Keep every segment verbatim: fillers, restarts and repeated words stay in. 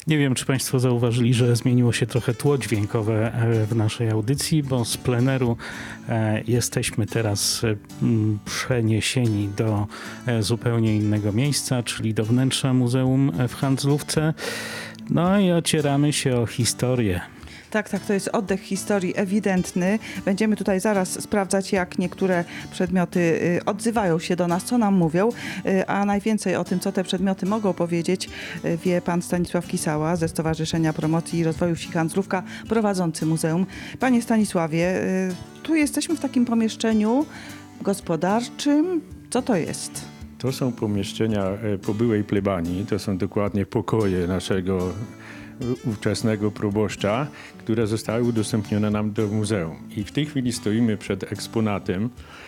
Nie wiem, czy Państwo zauważyli, że zmieniło się trochę tło dźwiękowe w naszej audycji, bo z pleneru jesteśmy teraz przeniesieni do zupełnie innego miejsca, czyli do wnętrza Muzeum w Handlówce. No i ocieramy się o historię. Tak, tak, to jest oddech historii ewidentny. Będziemy tutaj zaraz sprawdzać, jak niektóre przedmioty odzywają się do nas, co nam mówią, a najwięcej o tym, co te przedmioty mogą powiedzieć, wie pan Stanisław Kisała ze Stowarzyszenia Promocji i Rozwoju Wsi Handlówka, prowadzący muzeum. Panie Stanisławie, tu jesteśmy w takim pomieszczeniu gospodarczym. Co to jest? To są pomieszczenia po byłej plebanii, to są dokładnie pokoje naszego ówczesnego proboszcza, które zostały udostępnione nam do muzeum. I w tej chwili stoimy przed eksponatem,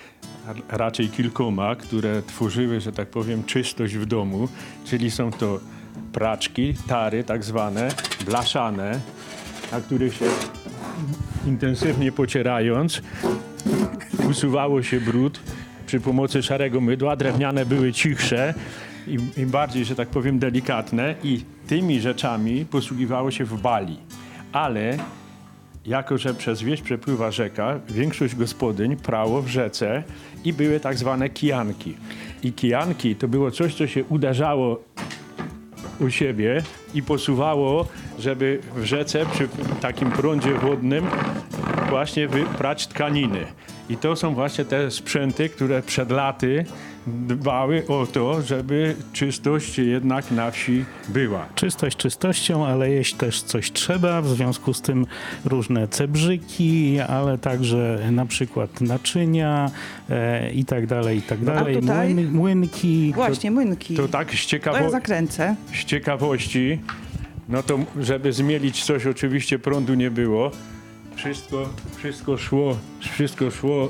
a raczej kilkoma, które tworzyły, że tak powiem, czystość w domu, czyli są to praczki, tary tak zwane, blaszane, na których się intensywnie pocierając usuwało się brud przy pomocy szarego mydła. Drewniane były cichsze i, i bardziej, że tak powiem, delikatne i tymi rzeczami posługiwało się w Bali. Ale jako że przez wieś przepływa rzeka, większość gospodyń prało w rzece i były tak zwane kijanki. I kijanki to było coś, co się uderzało u siebie i posuwało, żeby w rzece przy takim prądzie wodnym właśnie wyprać tkaniny. I to są właśnie te sprzęty, które przed laty dbały o to, żeby czystość jednak na wsi była. Czystość czystością, ale jeść też coś trzeba, w związku z tym różne cebrzyki, ale także na przykład naczynia e, i tak dalej, i tak dalej. A tutaj? Młyn, młynki. Właśnie, młynki. To tak z, ciekawo- To ja zakręcę. z ciekawości, no to żeby zmielić coś, oczywiście prądu nie było. Wszystko, wszystko szło, wszystko szło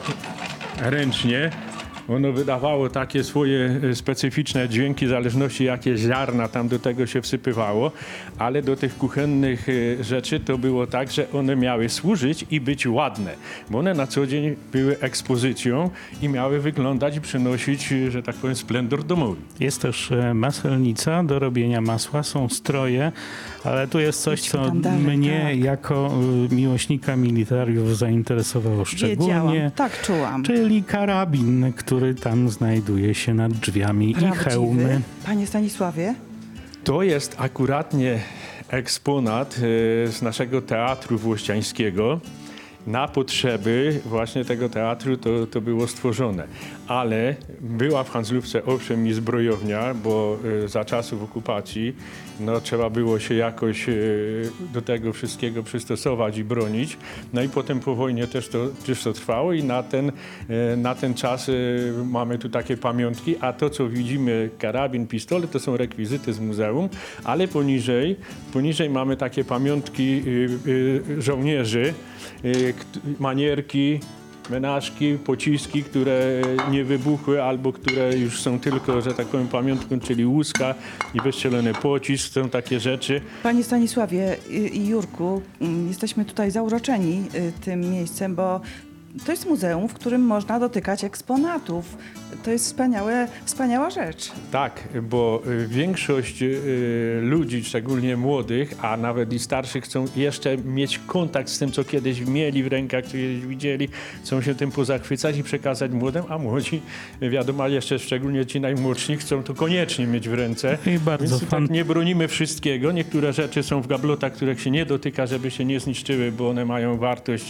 ręcznie. Ono wydawało takie swoje specyficzne dźwięki w zależności jakie ziarna tam do tego się wsypywało, ale do tych kuchennych rzeczy to było tak, że one miały służyć i być ładne, bo one na co dzień były ekspozycją i miały wyglądać i przynosić, że tak powiem, splendor domowy. Jest też maselnica do robienia masła, są stroje, ale tu jest coś, co dalej, mnie tak. jako miłośnika militariów zainteresowało szczególnie. Wiedziałam, tak czułam. Czyli karabin, który tam znajduje się nad drzwiami Prawdziwy. i hełmy. Panie Stanisławie? To jest akuratnie eksponat e, z naszego teatru włościańskiego. Na potrzeby właśnie tego teatru to, to było stworzone. Ale była w Handlówce owszem i zbrojownia, bo y, za czasów okupacji no, trzeba było się jakoś y, do tego wszystkiego przystosować i bronić. No i potem po wojnie też to, też to trwało i na ten, y, na ten czas y, mamy tu takie pamiątki, a to co widzimy, karabin, pistolet, to są rekwizyty z muzeum, ale poniżej, poniżej mamy takie pamiątki y, y, żołnierzy, y, manierki, menażki, pociski, które nie wybuchły albo które już są tylko, że tak powiem, pamiątką, czyli łuska i wystrzelony pocisk, są takie rzeczy. Panie Stanisławie i Jurku, jesteśmy tutaj zauroczeni tym miejscem, bo to jest muzeum, w którym można dotykać eksponatów. To jest wspaniałe, wspaniała rzecz. Tak, bo większość ludzi, szczególnie młodych, a nawet i starszych, chcą jeszcze mieć kontakt z tym, co kiedyś mieli w rękach, co kiedyś widzieli, chcą się tym pozachwycać i przekazać młodym, a młodzi, wiadomo, ale jeszcze szczególnie ci najmłodsi, chcą to koniecznie mieć w ręce. I bardzo Więc fan... tak nie bronimy wszystkiego. Niektóre rzeczy są w gablotach, których się nie dotyka, żeby się nie zniszczyły, bo one mają wartość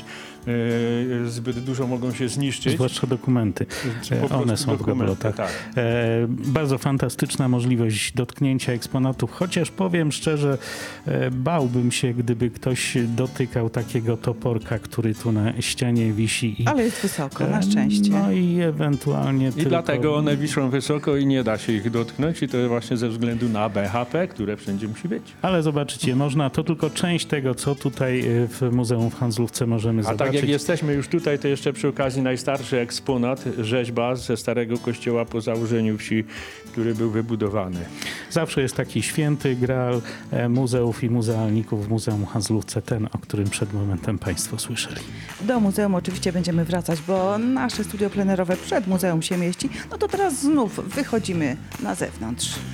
e, zbyt dużo, mogą się zniszczyć. Zwłaszcza dokumenty. Po One są w gablotach. Tak. E, bardzo fantastyczna możliwość dotknięcia eksponatów, chociaż powiem szczerze, e, bałbym się, gdyby ktoś dotykał takiego toporka, który tu na ścianie wisi. I, Ale jest wysoko, na szczęście. No i ewentualnie I tylko... dlatego one wiszą wysoko i nie da się ich dotknąć i to właśnie ze względu na B H P, które wszędzie musi być. Ale zobaczycie, można, to tylko część tego, co tutaj w Muzeum w Handlówce możemy A zobaczyć. tak jak jesteśmy już tutaj, to jeszcze przy okazji najstarszy eksponat, rzeźba ze starego kościoła po założeniu wsi, który był wybudowany. Zawsze jest taki święty graal e, muzeów i muzealników w Muzeum w Handlówce, ten, o którym przed momentem Państwo słyszeli. Do muzeum oczywiście będziemy wracać, bo nasze studio plenerowe przed muzeum się mieści. No to teraz znów wychodzimy na zewnątrz.